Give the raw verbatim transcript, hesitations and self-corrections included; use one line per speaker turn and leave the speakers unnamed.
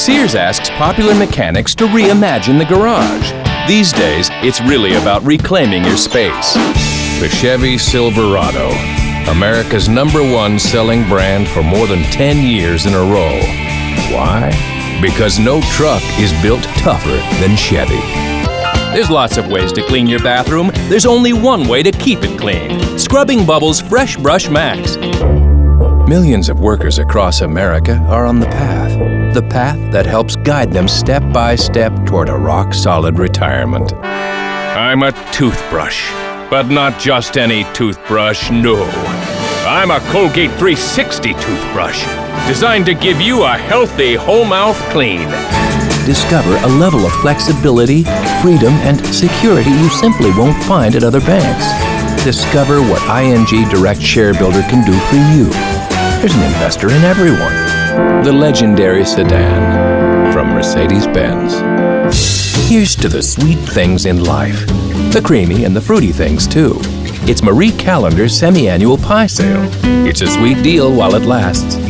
Sears asks popular mechanics to reimagine the garage. These days, it's really about reclaiming your space. The Chevy Silverado, America's number one selling brand for more than ten years in a row. Why? Because no truck is built tougher than Chevy. There's lots of ways to clean your bathroom. There's only one way to keep it clean. Scrubbing Bubbles Fresh Brush Max. Millions of workers across America are on the path. The path that helps guide them step by step toward a rock-solid retirement. I'm a toothbrush, but not just any toothbrush, no. I'm a Colgate three sixty toothbrush, designed to give you a healthy whole mouth clean. Discover a level of flexibility, freedom, and security you simply won't find at other banks. Discover what I N G Direct Share Builder can do for you. There's an investor in everyone. The legendary sedan from Mercedes-Benz. Here's to the sweet things in life. The creamy and the fruity things, too. It's Marie Callender's semi-annual pie sale. It's a sweet deal while it lasts.